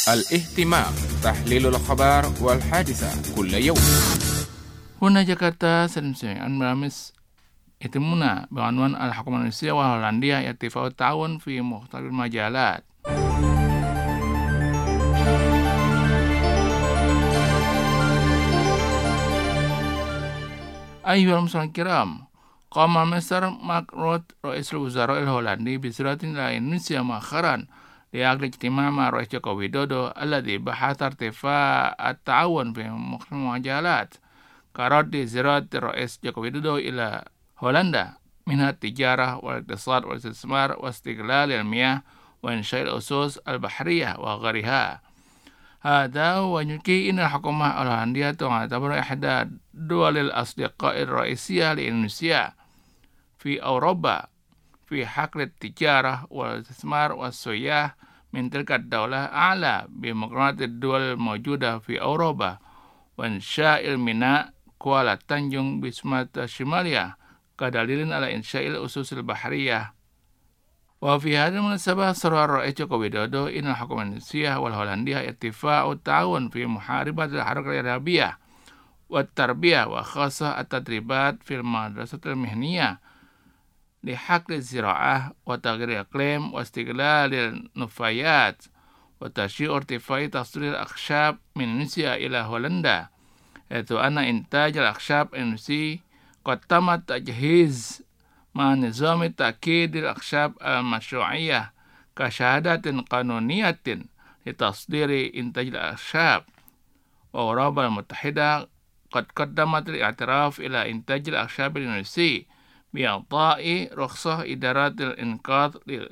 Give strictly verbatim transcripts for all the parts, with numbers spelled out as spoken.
الاهتمام تحليل الأخبار والحادثة كل يوم. هنا جاكرتا سنسمع برامج يتمنا بعنوان الحكومة الروسية والهولندية اتفاق التعاون في مختلف المجالات. أيها المستمعين الكرام، قام مستر مارك روت رئيس الوزراء الهولندي بزيارة إلى إندونيسيا مؤخرا لأجل اجتماع مع رئيس جوكو ويدودو الذي بحث ارتفاع التعاون في مختلف المجالات. كرد زيارة الرئيس جوكو ويدودو إلى هولندا منها التجارة والاقتصاد والاستثمار واستغلال المياه وإنشاء الأسس البحرية وغيرها. هذا ويؤكد أن الحكومة الهولندية تعتبر إحدى الدول الأصدقاء الرئيسية لإندونيسيا في أوروبا في حقل التجارة والاستثمار والسياح من تلك الدولة أعلى بمقارنة الدول الموجودة في أوروبا، وإنشاء الميناء كوالا تانجونج بسوماترا الشمالية كدليل على إنشاء الأسس البحرية. وفي هذه المناسبة صرح الرئيس جوكو ويدودو إن الحكومة الإندونيسية والهولندية اتفاق التعاون في محاربة الحركة الإرهابية والتربية وخاصة التدريبات في المدرسة المهنية لحقل الزراعة وتغيير الإقليم واستغلال النفايات وتشجيع ارتفاع تصدير الأخشاب من إندونيسيا إلى هولندا، حيث أن إنتاج الأخشاب الإندونيسي قد تم التجهيز مع نظام تأكيد الأخشاب المشروعية كشهادة قانونية لتصدير إنتاج الأخشاب. وأوروبا المتحدة قد قدمت الاعتراف إلى إنتاج الأخشاب الإندونيسي بإعطاء رخصة إدارة الإنقاذ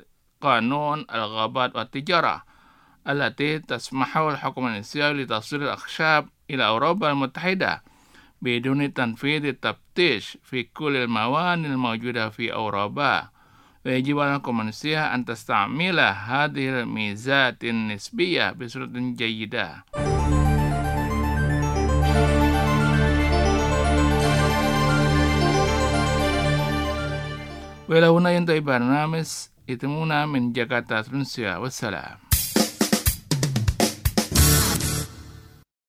لقانون الغابات والتجارة التي تسمح الحكومة الإندونيسية لتصدير الأخشاب إلى أوروبا المتحدة بدون تنفيذ التفتيش في كل الموانئ الموجودة في أوروبا. ويجب على الحكومة الإندونيسية أن تستعمل هذه الميزات النسبية بصورة جيدة. وإلى هنا ينتهي برنامج يتمنا من جاكرتا روسيا، والسلام.